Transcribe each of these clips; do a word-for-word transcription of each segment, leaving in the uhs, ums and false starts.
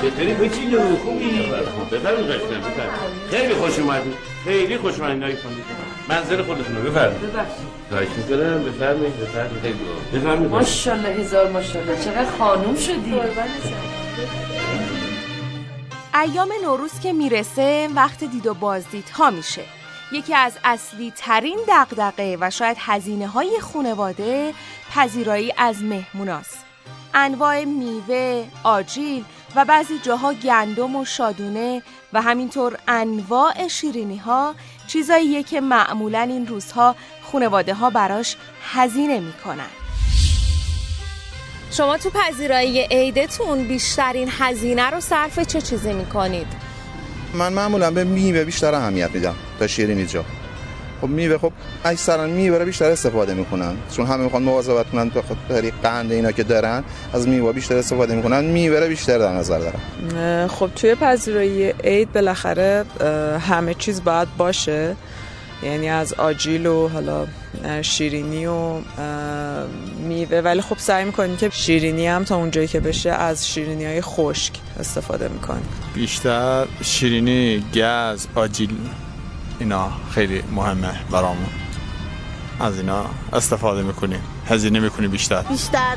چطوری بچینو خوبی؟ بفرمایید داشتم بفرمایید. خیلی خوش اومدید. خیلی خوش اومدید آقای فاندیش. منزل خودتون رو بفرمایید. ببخشید. خواهش می‌کنم بفرمایید بفرمایید. بفرمایید. ماشاءالله هزار ماشاءالله چقدر خانوم شدی. ایام نوروز که میرسه وقت دید و بازدیدها میشه. یکی از اصلی ترین دغدغه و شاید هزینه های خانواده پذیرایی از مهموناست. انواع میوه، آجیل و بعضی جاها گندم و شادونه و همینطور انواع شیرینی ها چیزاییه که معمولاً این روزها خانواده ها براش هزینه میکنن. شما تو پذیرایی عیدتون بیشترین هزینه رو صرف چه چیزی میکنید؟ من معمولا به میوه بیشتر اهمیت میدم تا شیرینی جا. خب میوه خب اکثرا میوه رو بیشتر استفاده میکنن چون همه میخوان مواظبت کنن به خاطر قند اینا که دارن از میوه بیشتر استفاده میکنن میوه رو بیشتر در نظر دارن. خب توی پذیرایی عید بالاخره همه چیز باید باشه، یعنی از آجیل و حالا شیرینی و میوه، ولی خب سعی میکنیم که شیرینی هم تا اونجایی که بشه از شیرینی های خشک استفاده میکنیم. بیشتر شیرینی، گز، آجیل اینا خیلی مهمه برامون، از اینا استفاده میکنیم، هزینه میکنیم بیشتر بیشتر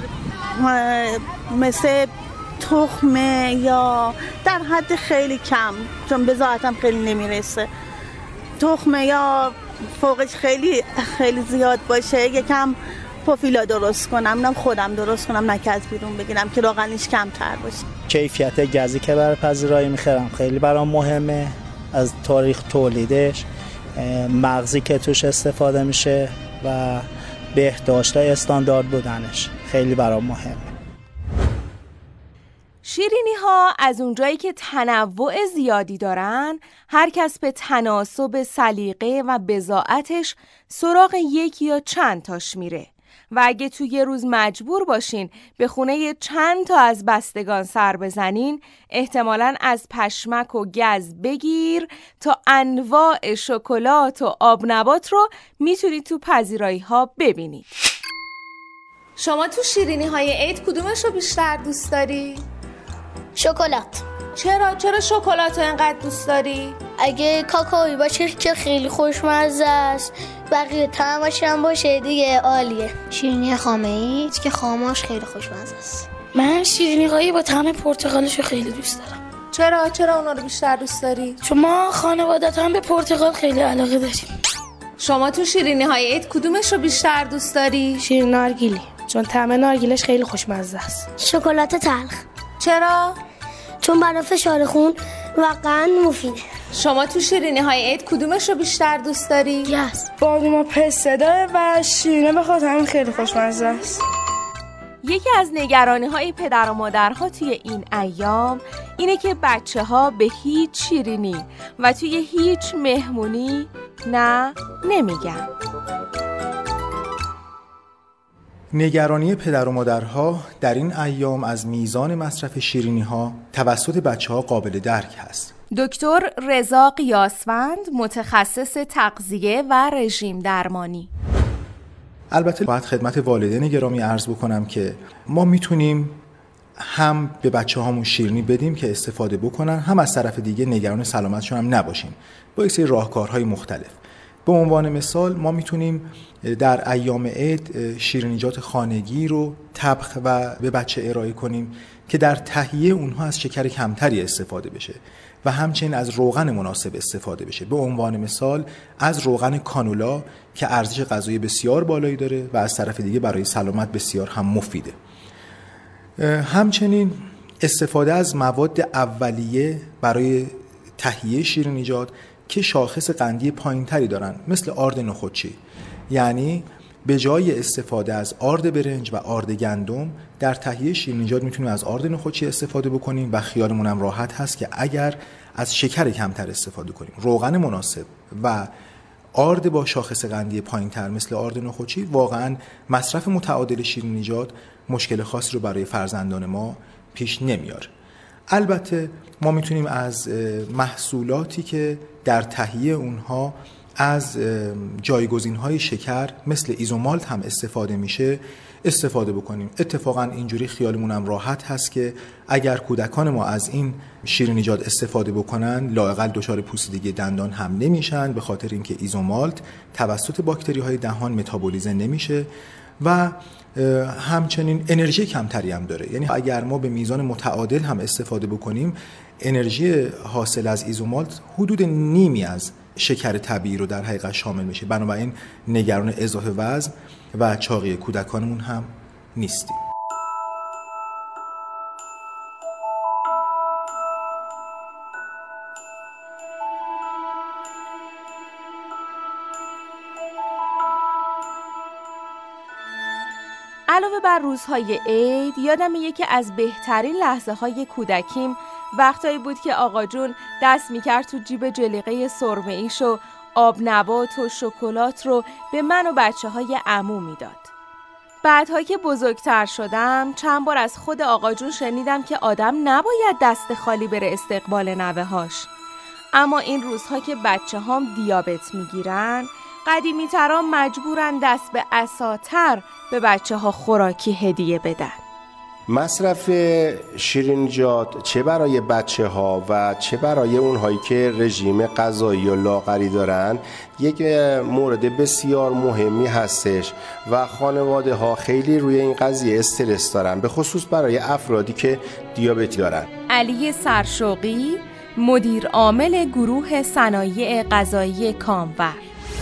مثل تخمه یا در حد خیلی کم چون به ذاتم خیلی نمیرسه، تخمه یا فوقش خیلی خیلی زیاد باشه یکم پوفیلا درست کنم، نه خودم درست کنم نه که از بیرون بگیرم که روغنش کمتر باشه. کیفیت گزی که برای پذیرایی میخرم خیلی برام مهمه، از تاریخ تولیدش، مغزی که توش استفاده میشه و بهداشت استاندارد بودنش خیلی برام مهمه. شیرینی ها از اونجایی که تنوع زیادی دارن، هر کس به تناسب سلیقه و بضاعتش سراغ یکی یا چند تاش میره و اگه توی یه روز مجبور باشین به خونه چند تا از بستگان سر بزنین، احتمالاً از پشمک و گز بگیر تا انواع شکلات و آب نبات رو میتونید تو پذیرایی ها ببینید. شما تو شیرینی های عید کدومش رو بیشتر دوست داری؟ شکلات. چرا؟ چرا شکلات رو انقدر دوست داری؟ اگه کاکائویی باشه که خیلی خوشمزه است، بقیه طعمش هم باشه دیگه عالیه. شیرینی خامه‌ای که خامش خیلی خوشمزه است. من شیرینی هایی با طعم پرتقالش رو خیلی دوست دارم. چرا؟ چرا اونا رو بیشتر دوست داری؟ چون ما خانواده‌ام به پرتقال خیلی علاقه داریم. شما تو شیرینی های عید کدومش رو بیشتر دوست داری؟ شیرینی نارگیلی، چون طعم نارگیلش خیلی خوشمزه است. شکلات تلخ. چرا؟ چون برای فشار خون واقعا مفیده. شما تو شیرینی های عید کدومش رو بیشتر دوست داری؟ یس. بادوم و پسته داره و شیرینی به خاطر همین خیلی خوشمزه است. یکی از نگرانی های پدر و مادرها توی این ایام اینه که بچه ها به هیچ شیرینی و توی هیچ مهمونی نه نمیگن. نگرانی پدر و مادرها در این ایام از میزان مصرف شیرینی‌ها توسط بچه‌ها قابل درک است. دکتر رضا قیاسفند، متخصص تغذیه و رژیم درمانی. البته باید خدمت والدین گرامی عرض بکنم که ما میتونیم هم به بچه‌هامون شیرینی بدیم که استفاده بکنن، هم از طرف دیگه نگران سلامتشون هم نباشیم با یک سری راهکارهای مختلف. به عنوان مثال ما میتونیم در ایام عید شیرینیجات خانگی رو طبخ و به بچه ارائه کنیم که در تهیه اونها از شکر کمتری استفاده بشه و همچنین از روغن مناسب استفاده بشه. به عنوان مثال از روغن کانولا که ارزش غذایی بسیار بالایی داره و از طرف دیگه برای سلامت بسیار هم مفیده. همچنین استفاده از مواد اولیه برای تهیه شیرینیجات که شاخص قندی پایینتری دارن، مثل آرد نخودچی، یعنی به جای استفاده از آرد برنج و آرد گندم در تهیه شیرینیجات میتونیم از آرد نخودچی استفاده بکنیم و خیالمون هم راحت هست که اگر از شکر کمتر استفاده کنیم، روغن مناسب و آرد با شاخص قندی پایینتر مثل آرد نخودچی، واقعا مصرف متعادل شیرینیجات مشکل خاصی رو برای فرزندان ما پیش نمیاره. البته ما میتونیم از محصولاتی که در تهیه اونها از جایگزین‌های شکر مثل ایزومالت هم استفاده میشه استفاده بکنیم. اتفاقا اینجوری خیالمون هم راحت هست که اگر کودکان ما از این شیرینیجات استفاده بکنن لااقل دچار پوسیدگی دندان هم نمیشن، به خاطر اینکه ایزومالت توسط باکتری‌های دهان متابولیزه نمیشه و همچنین انرژی کمتری هم داره. یعنی اگر ما به میزان متعادل هم استفاده بکنیم انرژی حاصل از ایزومالت حدود نیمی از شکر طبیعی رو در حقیقت شامل میشه. بنابراین نگران اضافه وزن و چاقی کودکانمون هم نیستیم. علاوه بر روزهای عید یادم یکی از بهترین لحظه های کودکیم وقتایی بود که آقا جون دست میکرد تو جیب جلیقه سرمه ایش و آب نبات و شکلات رو به من و بچه های عمو میداد. بعدها که بزرگتر شدم چند بار از خود آقا جون شنیدم که آدم نباید دست خالی بره استقبال نوه هاش. اما این روزها که بچه هام دیابت میگیرن قدیمی تران مجبورن دست به عصاتر به بچه ها خوراکی هدیه بدن. مصرف شیرینیجات چه برای بچه ها و چه برای اونهایی که رژیم غذایی و لاغری دارن یک مورد بسیار مهمی هستش و خانواده ها خیلی روی این قضیه استرس دارن، به خصوص برای افرادی که دیابتی دارن. علی سرشوقی، مدیر عامل گروه صنایع غذایی کامور: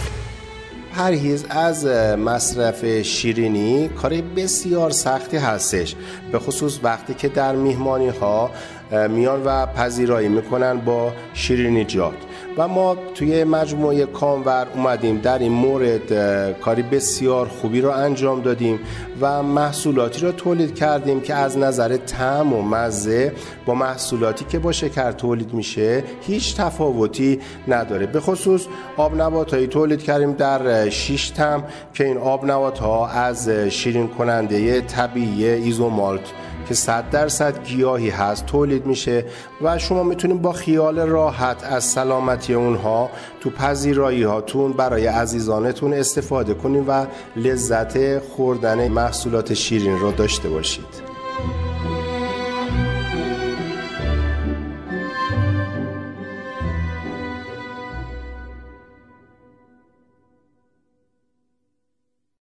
پرهیز از مصرف شیرینی کار بسیار سختی هستش، به خصوص وقتی که در میهمانی ها میان و پذیرایی میکنن با شیرینیجات. و ما توی مجموعه کامور اومدیم در این مورد کاری بسیار خوبی رو انجام دادیم و محصولاتی رو تولید کردیم که از نظر طعم و مزه با محصولاتی که با شکر تولید میشه هیچ تفاوتی نداره. به خصوص آب نباتایی تولید کردیم در شش تم که این آب نبات‌ها از شیرین کننده طبیعی ایزومالت که صد درصد گیاهی هست تولید میشه و شما میتونید با خیال راحت از سلامتی اونها تو پذیرایی هاتون برای عزیزانتون استفاده کنید و لذت خوردن محصولات شیرین رو داشته باشید.